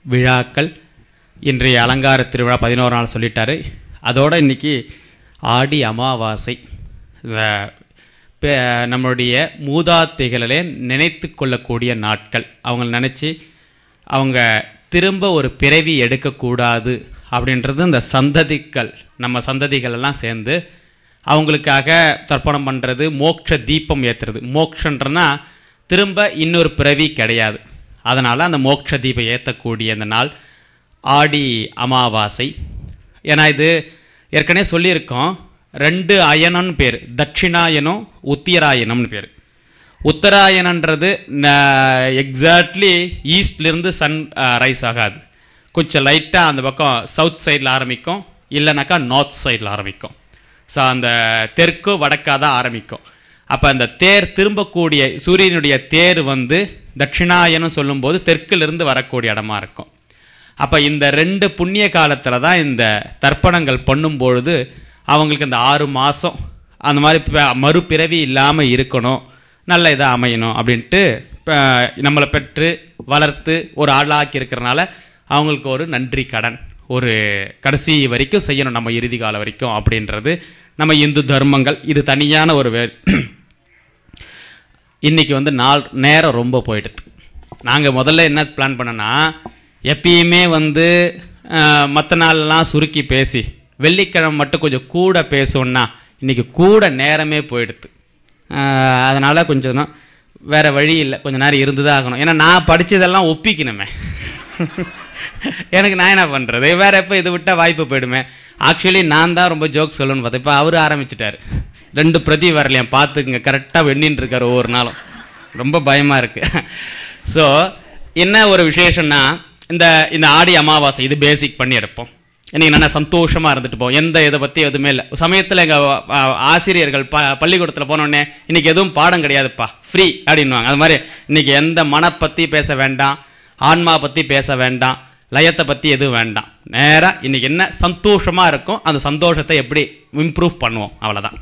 விழாக்கள். இன்றைய அலங்கார திருவிழா 11 நாள் சொல்லிட்டாரு. அதோடு இன்றைக்கி ஆடி அமாவாசை. நம்மளுடைய மூதாதைகளே நினைத்து கொள்ளக்கூடிய நாட்கள். அவங்கள நினச்சி அவங்க திரும்ப ஒரு பிறவி எடுக்கக்கூடாது அப்படின்றது இந்த சந்ததிகள், நம்ம சந்ததிகள் எல்லாம் சேர்ந்து அவங்களுக்காக தர்ப்பணம் பண்ணுறது, மோட்ச தீபம் ஏற்றுறது. மோட்சன்றனா திரும்ப இன்னொரு பிறவி கிடையாது. அதனால் அந்த மோட்ச தீபம் ஏற்றக்கூடிய அந்த நாள் ஆடி அமாவாசை. ஏன்னா இது ஏற்கனவே சொல்லியிருக்கோம், 2 அயனம்னு பேர், தட்சிணாயனம் உத்திராயணம்னு பேர். உத்தராயணன்றது எக்ஸாக்ட்லி ஈஸ்ட்லேருந்து சன் ரைஸ் ஆகாது, கொஞ்சம் லைட்டாக அந்த பக்கம் சவுத் சைடில் ஆரம்பிக்கும், இல்லைனாக்கா நார்த் சைடில் ஆரம்பிக்கும். ஸோ அந்த தெற்கு வடக்காக தான் ஆரம்பிக்கும். அப்போ அந்த தேர் திரும்பக்கூடிய சூரியனுடைய தேர் தட்சிணாயனம் சொல்லும்போது தெற்கிலிருந்து வரக்கூடிய இடமா இருக்கும். அப்போ இந்த 2 புண்ணிய காலத்தில் தான் இந்த தர்ப்பணங்கள் பண்ணும்பொழுது அவங்களுக்கு இந்த 6 மாதம் அந்த மாதிரி மறுபிறவி இல்லாமல் இருக்கணும், நல்ல இதாக அமையணும் அப்படின்ட்டு நம்மளை பெற்று வளர்த்து ஒரு ஆளாக்கி இருக்கிறனால அவங்களுக்கு ஒரு நன்றி கடன் ஒரு கடைசி வரைக்கும் செய்யணும், நம்ம இறுதி காலம் வரைக்கும் அப்படின்றது நம்ம இந்து தர்மங்கள். இது தனியான ஒரு இன்றைக்கி நேரம் ரொம்ப போயிடுது. நாங்கள் முதல்ல என்ன பிளான் பண்ணோன்னா, எப்பயுமே மற்ற நாளெலாம் சுருக்கி பேசி வெள்ளிக்கிழமை மட்டும் கொஞ்சம் கூட பேசணுன்னா இன்றைக்கி கூட நேரமே போயிடுது. அதனால் கொஞ்சம் வேறு வழி இல்லை, கொஞ்சம் நேரம் இருந்து தான் ஆகணும். ஏன்னா நான் படித்ததெல்லாம் ஒப்பிக்கணுமே, எனக்கு நான் என்ன பண்ணுறது, வேறு எப்போ இது விட்டால் வாய்ப்பு போயிடுமே. ஆக்சுவலி நான் தான் ரொம்ப ஜோக் சொல்லணும்னு பார்த்தேன். இப்போ அவர் ஆரம்பிச்சிட்டார், 2 பிரதி வரலையா பார்த்துக்குங்க, கரெக்டாக வெண்ணின்னு இருக்கார் ஒவ்வொரு நாளும், ரொம்ப பயமாக இருக்குது. ஸோ என்ன ஒரு விசேஷம்னா, இந்த ஆடி அமாவாசை இது பேசிக் பண்ணி எடுப்போம். இன்றைக்கி நல்லா சந்தோஷமாக இருந்துட்டு போவோம், எந்த இதை பற்றி எதுவுமே இல்லை. சமயத்தில் எங்கள் ஆசிரியர்கள் பள்ளிக்கூடத்தில் போனோடனே இன்றைக்கி எதுவும் பாடம் கிடையாதுப்பா, ஃப்ரீ அப்படின்வாங்க. அது மாதிரி இன்றைக்கி எந்த மன பற்றி பேச வேண்டாம், ஆன்மா பற்றி பேச வேண்டாம், லயத்தை பற்றி எதுவும் வேண்டாம். நேராக இன்றைக்கி என்ன சந்தோஷமாக இருக்கும் அந்த சந்தோஷத்தை எப்படி இம்ப்ரூவ் பண்ணுவோம், அவ்வளோதான்.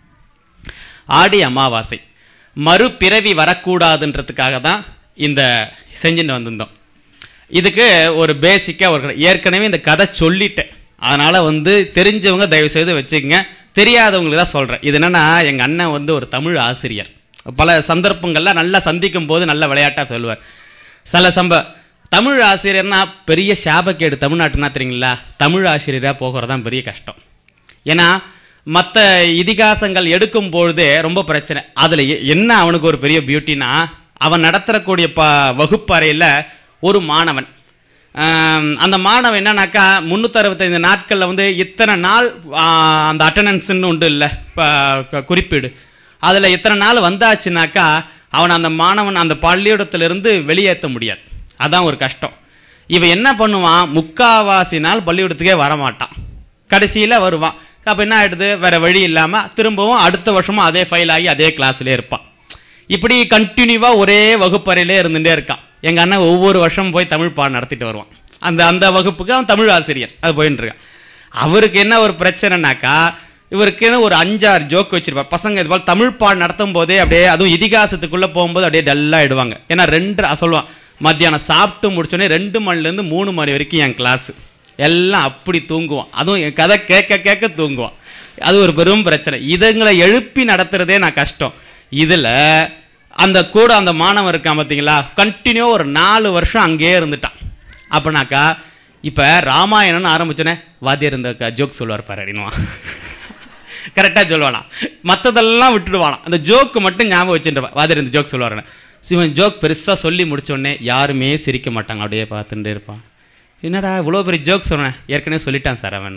ஆடி அமாவாசை மறுபிறவி வரக்கூடாதுன்றதுக்காக தான் இந்த செஞ்சுட்டு வந்திருந்தோம். இதுக்கு ஒரு பேசிக்காக ஒரு ஏற்கனவே இந்த கதை சொல்லிட்டேன், அதனால் தெரிஞ்சவங்க தயவுசெய்து வச்சுக்கோங்க, தெரியாதவங்களுக்கு தான் சொல்கிறேன். இது என்னென்னா, எங்கள் அண்ணன் ஒரு தமிழ் ஆசிரியர், பல சந்தர்ப்பங்களில் நல்லா சந்திக்கும் போது நல்ல விளையாட்டாக சொல்லுவார். சில தமிழ் ஆசிரியர்னா பெரிய சாபக்கேடு தமிழ்நாட்டுனா தெரியுங்களா, தமிழ் ஆசிரியராக போகிறது தான் பெரிய கஷ்டம். ஏன்னா மற்ற இதிகாசங்கள் எடுக்கும் பொழுதே ரொம்ப பிரச்சனை. அதில் என்ன அவனுக்கு ஒரு பெரிய பியூட்டினா, அவன் நடத்தக்கூடிய வகுப்பறையில் ஒரு மாணவன், அந்த மாணவன் என்னன்னாக்கா 365 நாட்களில் இத்தனை நாள் அந்த அட்டண்டன்ஸ்ன்னு உண்டு இல்லை குறிப்பீடு, அதில் இத்தனை நாள் வந்தாச்சுனாக்கா அவன் அந்த மாணவன் அந்த பள்ளிக்கூடத்திலிருந்து வெளியேற்ற முடியாது. அதான் ஒரு கஷ்டம். இவன் என்ன பண்ணுவான், முக்காவாசி நாள் பள்ளிக்கூடத்துக்கே வரமாட்டான், கடைசியில் வருவான். அப்போ என்ன ஆகிடுது, வேறு வழி இல்லாமல் திரும்பவும் அடுத்த வருஷமும் அதே ஃபைல் ஆகி அதே கிளாஸ்லேயே இருப்பான். இப்படி கண்டினியூவாக ஒரே வகுப்பறையிலே இருந்துகிட்டே இருக்கான். எங்கள் அண்ணன் ஒவ்வொரு வருஷமும் போய் தமிழ் பாடம் நடத்திட்டு வருவான். அந்த வகுப்புக்கு அவன் தமிழ் ஆசிரியர், அது போயின்னு இருக்கான். அவருக்கு என்ன ஒரு பிரச்சனைனாக்கா, இவருக்குன்னு ஒரு 5-6 ஜோக் வச்சுருப்பார். பசங்க இது போல் தமிழ் பாடம் நடத்தும் போதே அப்படியே, அதுவும் இதிகாசத்துக்குள்ளே போகும்போது அப்படியே டல்லாக இடுவாங்க. ஏன்னா 2 சொல்லுவான், மத்தியானம் சாப்பிட்டு முடிச்சோடனே 2 மணிலேருந்து 3 மணி வரைக்கும் என் கிளாஸு, எல்லாம் அப்படி தூங்குவான். அதுவும் என் கதை கேட்க கேட்க தூங்குவான். அது ஒரு பெரும் பிரச்சனை. இதுங்களை எழுப்பி நடத்துகிறதே நான் கஷ்டம். இதில் அந்த கூட அந்த மாணவன் இருக்கான் பார்த்தீங்களா, கண்டினியூ ஒரு 4 வருஷம் அங்கேயே இருந்துட்டான். அப்படின்னாக்கா இப்போ ராமாயணம்னு ஆரம்பிச்சோன்னே வாத்தியார் இருந்த ஜோக் சொல்லுவார் பாரு அப்படின்வான், கரெக்டாக சொல்லுவானா, மற்றதெல்லாம் விட்டுடுவானா, அந்த ஜோக்கு மட்டும் ஞாபகம் வச்சுருப்பான். வாத்தியார் இந்த ஜோக் சொல்லுவாருன்னு சிவன் ஜோக் பெருசாக சொல்லி முடித்தோடனே யாருமே சிரிக்க மாட்டாங்க, அப்படியே பார்த்துட்டே இருப்பான். என்னடா இவ்வளோ பெரிய ஜோக் சொன்னேன், ஏற்கனவே சொல்லிட்டான் சார் அவன்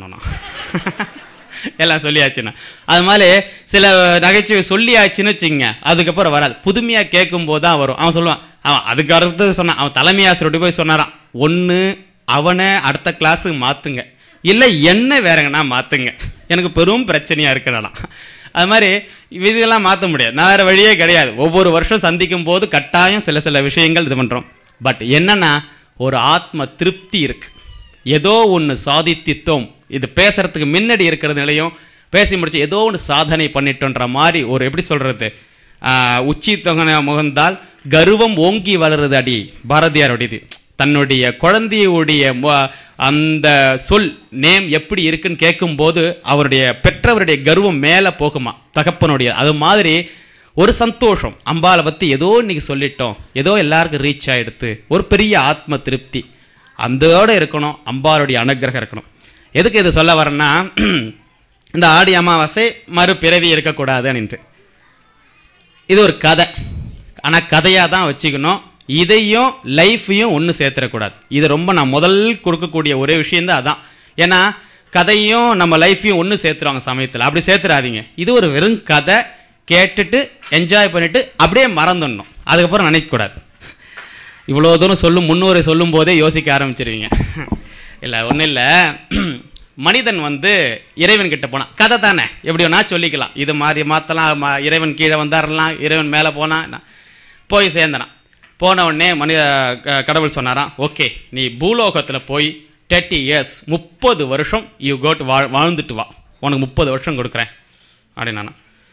எல்லாம் சொல்லியாச்சுன்னா. அது மாதிரி சில நகைச்சுவை சொல்லியாச்சுன்னு வச்சுங்க, அதுக்கப்புறம் வராது, புதுமையாக கேட்கும்போது தான் வரும். அவன் சொல்லுவான், அவன் அதுக்கு அடுத்தது சொன்னான், அவன் தலைமை ஆசிரியர்கிட்ட போய் சொன்னாரான், ஒன்று அவனை அடுத்த கிளாஸுக்கு மாற்றுங்க, இல்லை என்ன வேறங்கண்ணா மாற்றுங்க, எனக்கு பெரும் பிரச்சனையாக இருக்கிறலாம். அது மாதிரி இதெல்லாம் மாற்ற முடியாது, வேறு வழியே கிடையாது. ஒவ்வொரு வருஷம் சந்திக்கும் போது கட்டாயம் சில விஷயங்கள் இது பண்ணுறோம். பட் என்னென்னா ஒரு ஆத்ம திருப்தி இருக்குது, ஏதோ ஒன்று சாதித்திட்டோம். இது பேசுகிறதுக்கு முன்னாடி இருக்கிறது நிலையும் பேசி முடிச்சு ஏதோ ஒன்று சாதனை பண்ணிட்டோன்ற மாதிரி ஒரு எப்படி சொல்கிறது, உச்சி தொகனை முகந்தால் கர்வம் ஓங்கி வளருது அடி, பாரதியாரோட இது. தன்னுடைய குழந்தையுடைய அந்த சொல் நேம் எப்படி இருக்குன்னு கேட்கும்போது அவருடைய பெற்றவருடைய கர்வம் மேலே போகுமா தகப்பனுடைய. அது மாதிரி ஒரு சந்தோஷம், அம்பாவை பற்றி ஏதோ இன்னைக்கு சொல்லிட்டோம், ஏதோ எல்லாருக்கும் ரீச் ஆகிடுத்து, ஒரு பெரிய ஆத்ம திருப்தி அந்தோடு இருக்கணும். அம்பாளுடைய அனுகிரகம் இருக்கணும். எதுக்கு இது சொல்ல வரேன்னா, இந்த ஆடி அமாவாசை மறுபிறவி இருக்கக்கூடாது அப்படின்ட்டு இது ஒரு கதை. ஆனால் கதையாக தான் வச்சுக்கணும். இதையும் லைஃப்பையும் ஒன்று சேர்த்துடக்கூடாது. இது ரொம்ப நான் முதல் கொடுக்கக்கூடிய ஒரே விஷயந்தான் அதான். ஏன்னா கதையும் நம்ம லைஃப்பையும் ஒன்று சேர்த்துருவாங்க சமயத்தில். அப்படி சேர்த்துடாதீங்க. இது ஒரு வெறும் கதை, கேட்டுட்டு என்ஜாய் பண்ணிவிட்டு அப்படியே மறந்துடணும். அதுக்கப்புறம் நினைக்கக்கூடாது. இவ்வளோ தூரம் முன்னூரை சொல்லும் போதே யோசிக்க ஆரம்பிச்சிருவீங்க. இல்லை ஒன்றும் இல்லை, மனிதன் இறைவன்கிட்ட போனான். கதை தானே, எப்படி வேணா சொல்லிக்கலாம். இது மாதிரி மாற்றலாம், இறைவன் கீழே வந்தாரலாம், இறைவன் மேலே போனான், போய் சேர்ந்தனான். போன உடனே கடவுள் சொன்னாராம், ஓகே நீ பூலோகத்தில் போய் 30 years 30 வருஷம் யூ கோட் வாழ்ந்துட்டு வா, உனக்கு 30 வருஷம் கொடுக்குறேன் அப்படின்னா.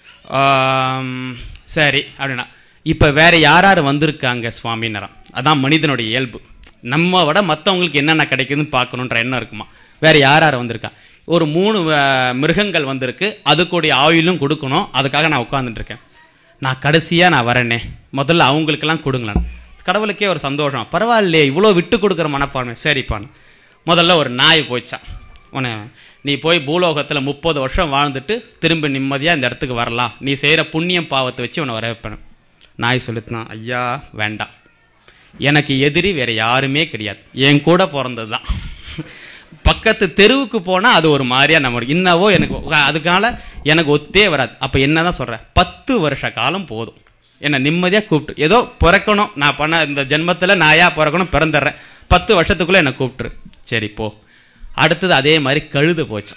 சரி அப்படின்னா, இப்போ வேறு யார் யார் வந்திருக்காங்க சுவாமின்னாராம். அதான் மனிதனுடைய இயல்பு. நம்ம விட மற்றவங்களுக்கு என்னென்ன கிடைக்குதுன்னு பார்க்கணுன்ற எண்ணம் இருக்குமா. வேறு யார் யார் வந்திருக்கா, ஒரு 3 மிருகங்கள் வந்திருக்கு, அதுக்குடைய ஆயுளும் கொடுக்கணும், அதுக்காக நான் உட்காந்துட்டுருக்கேன். நான் கடைசியாக நான் வரேனே, முதல்ல அவங்களுக்கெல்லாம் கொடுங்களேன். கடவுளுக்கே ஒரு சந்தோஷம், பரவாயில்லையே இவ்வளோ விட்டு கொடுக்குற மனப்பான்மை, சரிப்பான்னு. முதல்ல ஒரு நாய் போய்ச்சான். உன்னை நீ போய் பூலோகத்தில் 30 வருஷம் வாழ்ந்துட்டு திரும்ப நிம்மதியாக இந்த இடத்துக்கு வரலாம், நீ செய்கிற புண்ணியம் பாவத்தை வச்சு உன்னை வர வைப்பேன். நாய் சொல்லித்தான், ஐயா வேண்டாம், எனக்கு எதிரி வேறு யாருமே கிடையாது, என் கூட பிறந்தது தான். பக்கத்து தெருவுக்கு போனால் அது ஒரு மாதிரியாக நம்ம இன்னவோ எனக்கு அதுக்கான எனக்கு ஒத்தே வராது. அப்போ என்ன தான் சொல்கிறேன், 10 வருஷ காலம் போதும், என்னை நிம்மதியாக கூப்பிட்டு, ஏதோ பிறக்கணும், நான் பண்ண இந்த ஜென்மத்தில் நாயாக பிறக்கணும், பிறந்துடுறேன், 10 வருஷத்துக்குள்ளே என்னை கூப்பிட்டுரு. சரி போ. அடுத்தது அதே மாதிரி கழுது போச்சு.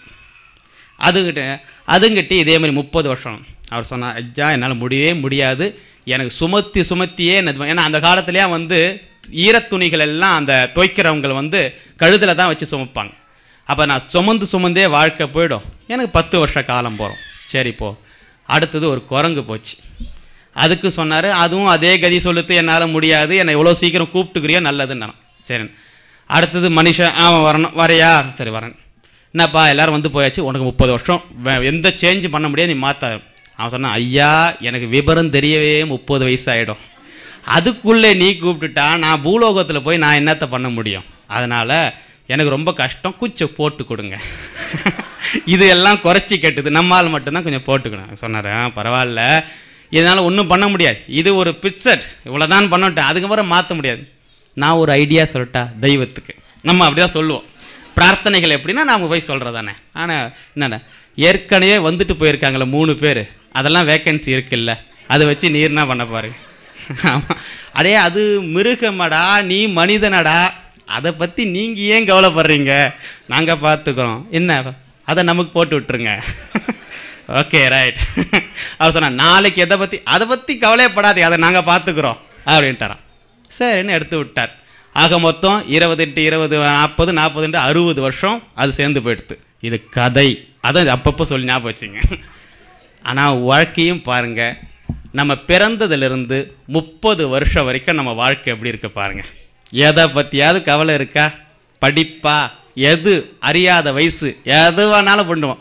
அதுங்கிட்ட இதே மாதிரி 30 வருஷம். அவர் சொன்னார், ஐயா என்னால் முடியவே முடியாது, எனக்கு சுமத்தியே ஏன்னா அந்த காலத்துலேயே ஈரத்துணிகள் எல்லாம் அந்த துவைக்கிறவங்க கழுதில் தான் வச்சு சுமப்பாங்க. அப்போ நான் சுமந்தே வாழ்க்கை போயிடும், எனக்கு 10 வருஷ காலம் போகிறோம். சரி போ. அடுத்தது ஒரு குரங்கு போச்சு. அதுக்கு சொன்னார், அதுவும் அதே கதி சொல்லுத்து, என்னால் முடியாது, என்னை எவ்வளோ சீக்கிரம் கூப்பிட்டுக்கிறியோ நல்லதுன்னு. சரி. அடுத்தது மனுஷன், அவன் வரணும், வரையா, சரி வரேன். என்னப்பா எல்லோரும் போயாச்சு, உனக்கு 30 வருஷம் எந்த சேஞ்ச் பண்ண முடியாது, நீ மாற்ற. அவன் சொன்னான், ஐயா எனக்கு விபரம் தெரியவே 30 வயசு ஆகிடும், அதுக்குள்ளே நீ கூப்பிட்டுட்டா நான் பூலோகத்தில் போய் நான் என்னத்தை பண்ண முடியும், அதனால் எனக்கு ரொம்ப கஷ்டம், கொஞ்சம் போட்டு கொடுங்க. இது எல்லாம் குறைச்சி கேட்டுது, நம்மால் மட்டும்தான் கொஞ்சம் போட்டுக்கணும் சொன்னார். பரவாயில்ல, இதனால் ஒன்றும் பண்ண முடியாது, இது ஒரு பிக்சட், இவ்வளோதான் பண்ணிட்டேன், அதுக்கப்புறம் மாற்ற முடியாது. நான் ஒரு ஐடியா சொல்லிட்டா தெய்வத்துக்கு, நம்ம அப்படி தான் சொல்லுவோம். பிரார்த்தனைகள் எப்படின்னா நாம் போய் சொல்கிறதானே. ஆனால் என்னென்ன ஏற்கனவே வந்துட்டு போயிருக்காங்களே 3 பேர், அதெல்லாம் வேக்கன்சி இருக்குல்ல, அதை வச்சு நீர்னா பண்ண பாரு. ஆமாம், அடே அது மிருகமடா, நீ மனிதனடா, அதை பற்றி நீங்கள் ஏன் கவலைப்படுறீங்க, நாங்கள் பார்த்துக்குறோம், என்ன அதை நமக்கு போட்டு விட்டுருங்க. Okay right. அவர் சொன்னார், நாளைக்கு அதை பற்றி கவலைப்படாதே, அதை நாங்கள் பார்த்துக்குறோம் அப்படின்ட்டாரான். சரின்னு எடுத்து விட்டார். ஆக மொத்தம் 20 × 20 40 40 × 60 வருஷம் அது சேர்ந்து போயிடுது. இது கதை, அதை அப்பப்போ சொல்லி ஞாபகம் வச்சுங்க. ஆனால் வாழ்க்கையும் பாருங்கள், நம்ம பிறந்ததுலேருந்து 30 வருஷம் வரைக்கும் நம்ம வாழ்க்கை எப்படி இருக்கு பாருங்கள். எதை பற்றியாவது கவலை இருக்கா, படிப்பா, எது அறியாத வயசு எதுவானாலும் பண்ணுவோம்.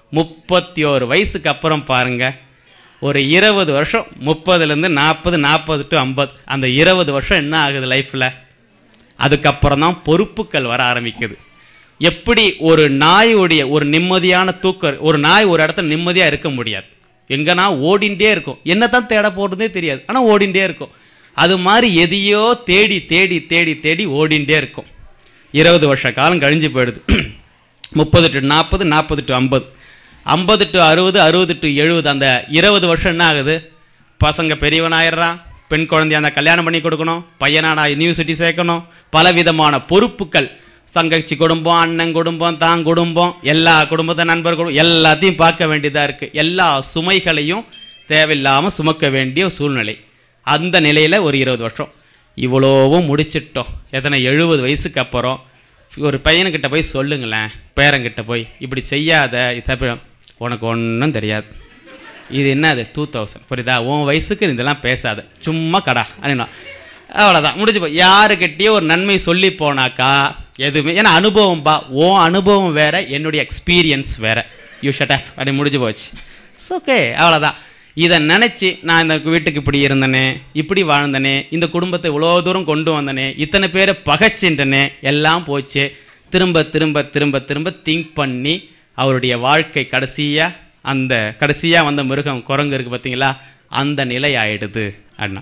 31 வயசுக்கு அப்புறம் பாருங்கள், ஒரு 20 வருஷம், 30லேருந்து 40 40 to 50, அந்த 20 வருஷம் என்ன ஆகுது லைஃப்பில், அதுக்கப்புறம் தான் பொறுப்புகள் வர ஆரம்பிக்குது. எப்படி ஒரு நாயுடைய ஒரு நிம்மதியான தூக்கம், ஒரு நாய் ஒரு இடத்துல நிம்மதியாக இருக்க முடியாது, எங்கன்னா ஓடிண்டே இருக்கும், என்ன தான் தேட போகிறதே தெரியாது, ஆனால் ஓடிண்டே இருக்கும். அது மாதிரி எதையோ தேடி தேடி தேடி தேடி ஓடிண்டே இருக்கும். 20 வருஷ காலம் கழிஞ்சு போயிடுது. 30 to 40 40 to 50 50 to 60 60 to 70, அந்த 20 வருஷம் என்ன ஆகுது, பசங்க பெரியவனாயிடுறான், பெண் குழந்தைய அந்த கல்யாணம் பண்ணி கொடுக்கணும், பையனானா யூனிவர்சிட்டி சேர்க்கணும், பலவிதமான பொறுப்புகள், தங்கச்சி குடும்பம், அண்ணன் குடும்பம், தான் குடும்பம், எல்லா குடும்பத்தை நண்பர் குடும்பம் எல்லாத்தையும் பார்க்க வேண்டியதாக இருக்குது. எல்லா சுமைகளையும் தேவையில்லாமல் சுமக்க வேண்டிய சூழ்நிலை. அந்த நிலையில் ஒரு 20 வருஷம் இவ்வளோவும் முடிச்சிட்டோம். எத்தனை 70 வயசுக்கு அப்புறம் ஒரு பையனுக்கிட்ட போய் சொல்லுங்களேன், பேரங்கிட்ட போய் இப்படி செய்யாத, உனக்கு ஒன்றும் தெரியாது, இது என்னது 2000 புரியுதா, உன் வயசுக்கு இதெல்லாம் பேசாத, சும்மா கடா அப்படின்னா அவ்வளோதான், முடிஞ்சு போய். யாருக்கிட்டேயும் ஒரு நன்மை சொல்லி போனாக்கா எதுவுமே, ஏன்னா அனுபவம்பா, ஓ அனுபவம் வேற, என்னுடைய எக்ஸ்பீரியன்ஸ் வேற. யூ ஷட் ஆஃப், அப்படி முடிஞ்சு போச்சு. இட்ஸ் ஓகே, அவ்வளோதான். இதை நினச்சி நான் இந்த வீட்டுக்கு இப்படி இருந்தனே, இப்படி வாழ்ந்தனே, இந்த குடும்பத்தை இவ்வளோ தூரம் கொண்டு வந்தனே, இத்தனை பேரை பகைச்சின்றனே, எல்லாம் போச்சு. திரும்ப திரும்ப திரும்ப திரும்ப திங்க் பண்ணி அவருடைய வாழ்க்கை கடைசியாக வந்த மிருகம் குரங்கு இருக்குது பார்த்தீங்களா, அந்த நிலை ஆயிடுது. அண்ணா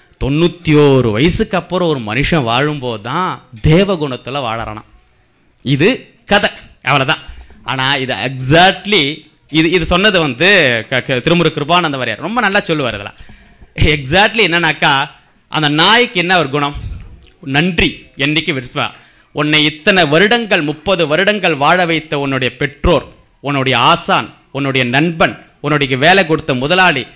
91 வயசுக்கு அப்புறம் ஒரு மனுஷன் வாழும்போது தான் தேவகுணத்தில் வாழறானா. இது கதை, அவ்வளோதான். ஆனால் இது எக்ஸாக்ட்லி இது சொன்னது வந்து திருமுரு கிருபானந்த வாரியார் ரொம்ப நல்லா சொல்லுவார். இதெல்லாம் எக்ஸாக்ட்லி என்னன்னாக்கா, அந்த நாய்க்கு என்ன ஒரு குணம்? நன்றி. என்னைக்கு விருப்பா உன்னை இத்தனை வருடங்கள் 30 வருடங்கள் வாழ வைத்த உன்னுடைய பெற்றோர், உன்னுடைய ஆசான், உன்னுடைய நண்பன், உன்னுடைய வேலை கொடுத்த முதலாளி,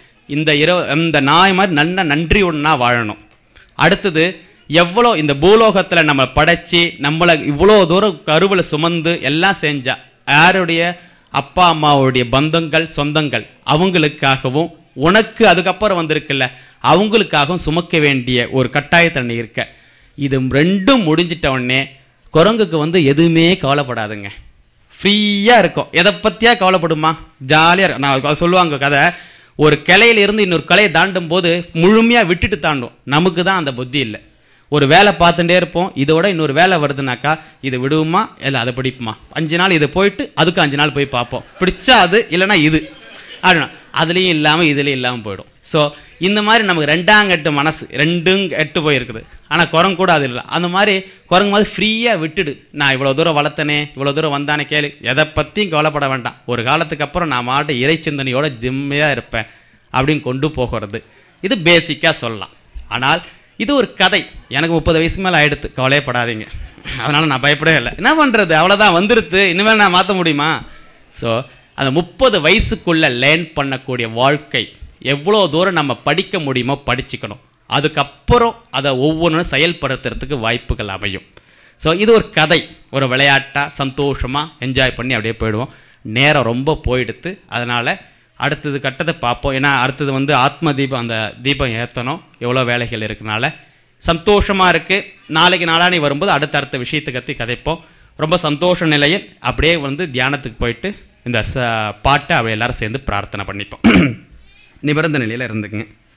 இந்த நாய் மாதிரி நல்ல நன்றி ஒன்றா வாழணும். அடுத்தது, எவ்வளோ இந்த பூலோகத்தில் நம்ம படைச்சி நம்மளை இவ்வளோ தூரம் கருவில் சுமந்து எல்லாம் செஞ்சா, யாருடைய அப்பா அம்மாவுடைய பந்தங்கள் சொந்தங்கள் அவங்களுக்காகவும், உனக்கு அதுக்கப்புறம் வந்திருக்குல்ல அவங்களுக்காகவும் சுமக்க வேண்டிய ஒரு கட்டாயத்தன்மை இருக்க. இது ரெண்டும் முடிஞ்சிட்ட உடனே குரங்குக்கு வந்து எதுவுமே கவலைப்படாதுங்க, ஃப்ரீயாக இருக்கும். எதை பற்றியா கவலைப்படுமா? ஜாலியாக இருக்கும். நான் சொல்லுவாங்க கதை, ஒரு கிளையிலிருந்து இன்னொரு கிளையை தாண்டும் போது முழுமையாக விட்டுட்டு தாண்டும். நமக்கு தான் அந்த புத்தி இல்லை. ஒரு வேலை பார்த்துட்டே இருப்போம், இதோட இன்னொரு வேலை வருதுனாக்கா இது விடுவோமா இல்லை அதை பிடிப்புமா, 5 நாள் இது போயிட்டு அதுக்கு 5 நாள் போய் பார்ப்போம், பிடிச்சா அது, இல்லைனா இது அப்படின்னா அதுலேயும் இல்லாமல் இதுலேயும் இல்லாமல் போயிடும். ஸோ இந்த மாதிரி நமக்கு 2ஆம் கட்டு மனசு, 2ம் கெட்டு போயிருக்குது. ஆனால் குரங்கு கூட அது இல்லை. அந்த மாதிரி குரங்கு மாதிரி ஃப்ரீயாக விட்டுடு. நான் இவ்வளோ தூரம் வளர்த்தனே, இவ்வளோ தூரம் வந்தானே கேளு, எதை பற்றியும் கவலைப்பட வேண்டாம். ஒரு காலத்துக்கு அப்புறம் நான் மாட்ட இறை சிந்தனையோட ஜிம்மையாக இருப்பேன் அப்படின்னு கொண்டு போகிறது. இது பேசிக்காக சொல்லலாம். ஆனால் இது ஒரு கதை. எனக்கு 30 வயசு மேலே ஆகிடுது, கவலையப்படாதீங்க. அதனால் நான் பயப்படவே இல்லை. என்ன பண்ணுறது, அவ்வளோதான், வந்துடுது, இனிமேல் நான் மாற்ற முடியுமா? ஸோ அந்த 30 வயசுக்குள்ளே லேர்ன் பண்ணக்கூடிய வாழ்க்கை எவ்வளோ தூரம் நம்ம படிக்க முடியுமோ படிச்சுக்கணும். அதுக்கப்புறம் அதை ஒவ்வொன்றும் செயல்படுத்துறதுக்கு வாய்ப்புகள் அமையும். ஸோ இது ஒரு கதை, ஒரு விளையாட்டாக சந்தோஷமாக என்ஜாய் பண்ணி அப்படியே போயிடுவோம். நேரம் ரொம்ப போயிடுத்து, அதனால் அடுத்தது கட்டத்தை பார்ப்போம். ஏன்னா அடுத்தது வந்து ஆத்ம தீபம், அந்த தீபம் ஏற்றணும், எவ்வளோ வேலைகள் இருக்குனால சந்தோஷமாக இருக்குது. நாளைக்கு நாளானி வரும்போது அடுத்த விஷயத்தை கதைப்போம். ரொம்ப சந்தோஷ நிலையில் அப்படியே வந்து தியானத்துக்கு போயிட்டு இந்த பாட்டை அவள் எல்லாரும் சேர்ந்து பிரார்த்தனை பண்ணிப்போம். நிபந்த நிலையில் இருந்துக்குங்க.